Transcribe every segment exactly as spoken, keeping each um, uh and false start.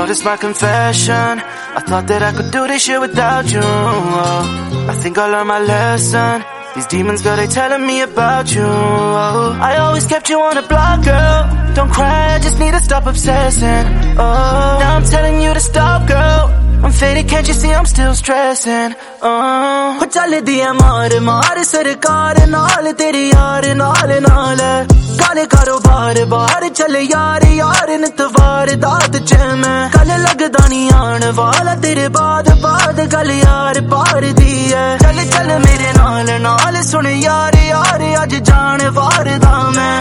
this my confession. I thought that I could do this shit without you. Oh, I think I learned my lesson. These demons, girl, they telling me about you. Oh, I always kept you on the block, girl. Don't cry, I just need to stop obsessing. Oh, now I'm telling you to stop, girl. I'm faded, can't you see I'm still stressing? Oh, चल दिया मार मार सरकार नाल तेरी यार नाल नाल काले कारोबार बाहर चल यार यार नितवार दात च मैं कल लगदा नी आन वाला तेरे बाद बाद गल यार पार दी है चल चल मेरे नाल नाल सुन यार यार अज जान वार दा मैं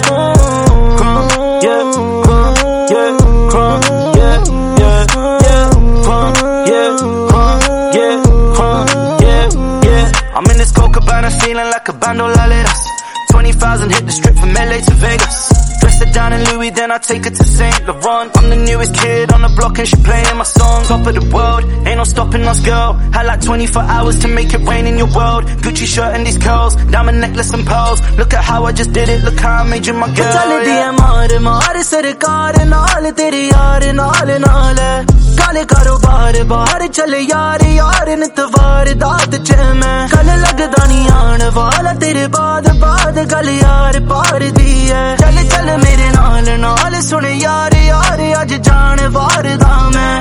I'm in this Copacabana feeling like a bando laleras. Twenty thousand hit the strip from L A to Vegas. Dressed it down in Louis, then I take it to Saint Laurent. I'm the newest kid on the block and she playing my song. Top of the world, ain't no stopping us, girl. Had like twenty-four hours to make it rain in your world. Gucci shirt and these curls, diamond necklace and pearls. Look at how I just did it, look how I made you my girl. चल दिया मार मार सरकार नाल तेरी यार नाल नाल काले कारोबार बाहर चल यार यार नितवार दात च मैं कल लगदा नी आन वाला तेरे बाद बाद गल यार पार दी है चल चल मेरे नाल नाल सुन यार यार अज जान वार दा मैं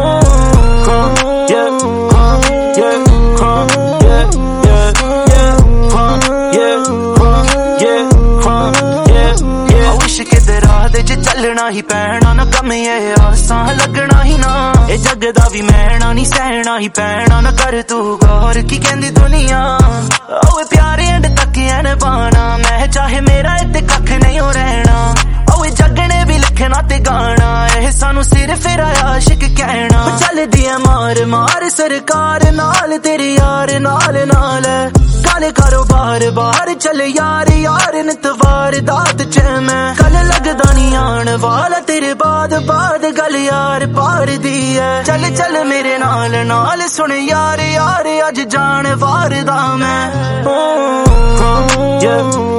चलना ही पैना ना कम ये आसां लगना ही ना ए जग दा भी मैना नहीं सहना ही पैना ना कर तू गौर की कहंदी दुनिया ओए प्यारे एंड तक एन पाना मैं चाहे मेरा इत्ते कख नहीं हो रहना ओए जग ने भी लिखना ते गाना ए सानू सिर्फ फिर आशिक कहना चल दिया मार मार सरकार नाल तेरी यार नाल नाल काले कारोबार बाहर चल यार यार नितवार दात च मैं कल लगदा नी आन वाला तेरे बाद बाद गल यार पार दी है चल चल मेरे नाल नाल सुन यार यार अज जान वार दा मैं